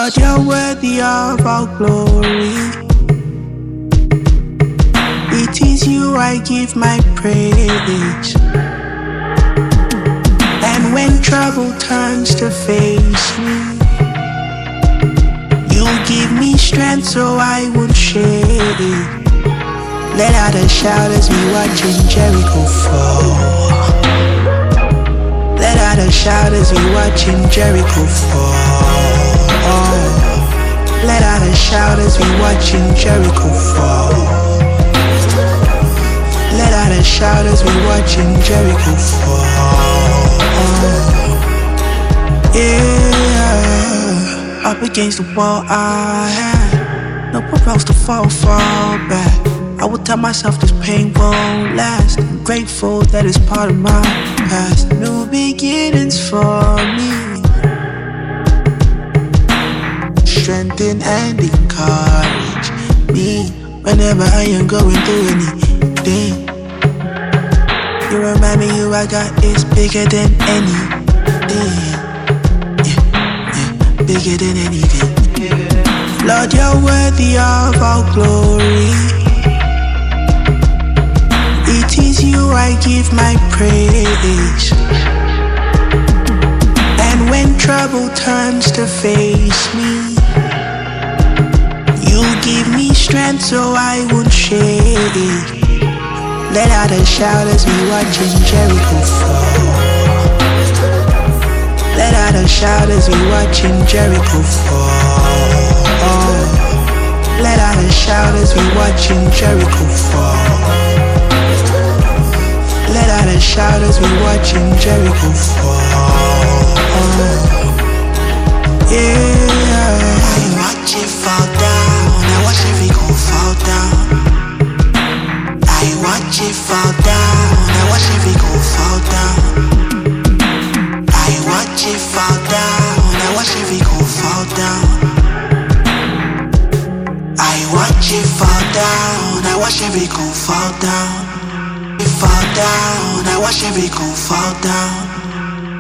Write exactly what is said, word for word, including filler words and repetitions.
Lord, you're worthy of all glory. It is you I give my praise. And when trouble turns to face me, you give me strength so I won't shake. Let out a shout as we watching Jericho fall. Let out a shout as we watching Jericho fall. Let out a shout as we watching Jericho fall. Let out a shout as we watching Jericho fall. Yeah, up against the wall I had nowhere else to fall, fall back. I would tell myself this pain won't last. I'm grateful that it's part of my past. New beginnings for me. Strengthen and encourage me whenever I am going through anything. You remind me who I got is bigger than anything. Yeah, yeah, bigger than anything. Lord, you're worthy of all glory. It is you I give my praise. And when trouble turns to face me, you give me strength so I won't shake. Let out a shout as we watching Jericho fall. Let out a shout as we watching Jericho fall. Let out a shout as we watching Jericho fall. Let out a shout as we watching Jericho fall. Yeah, I watch it fall down. I watch Jericho fall down. I watch it fall down. I watch Jericho fall down. I watch it fall down. I watch Jericho fall down. I watch it fall down. I watch Jericho fall down. Fall down, I watch Jericho fall down.